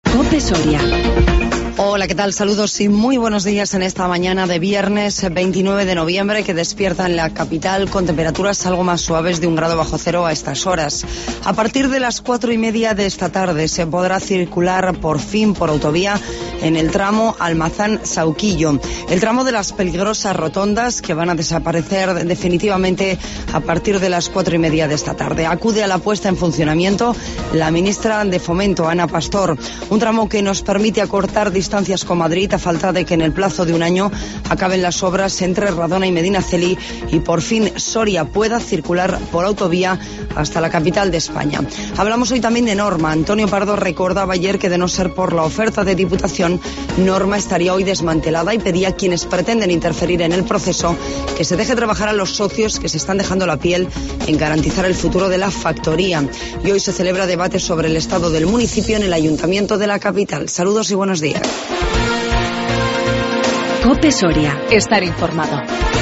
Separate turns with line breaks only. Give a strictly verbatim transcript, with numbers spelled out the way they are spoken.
COPE Soria.
Hola, ¿qué tal? Saludos y muy buenos días en esta mañana de viernes veintinueve de noviembre que despierta en la capital con temperaturas algo más suaves de un grado bajo cero a estas horas. A partir de las cuatro y media de esta tarde se podrá circular por fin por autovía en el tramo Almazán-Sauquillo, el tramo de las peligrosas rotondas que van a desaparecer definitivamente a partir de las cuatro y media de esta tarde. Acude a la puesta en funcionamiento la ministra de Fomento, Ana Pastor, un tramo que nos permite acortar distancias con Madrid a falta de que en el plazo de un año acaben las obras entre Radona y Medinaceli y por fin Soria pueda circular por autovía hasta la capital de España. Hablamos hoy también de Norma. Antonio Pardo recordaba ayer que de no ser por la oferta de Diputación, Norma estaría hoy desmantelada y pedía a quienes pretenden interferir en el proceso que se deje trabajar a los socios que se están dejando la piel en garantizar el futuro de la factoría. Y hoy se celebra debate sobre el estado del municipio en el Ayuntamiento de la capital. Saludos y buenos días.
COPE Soria. Estar informado.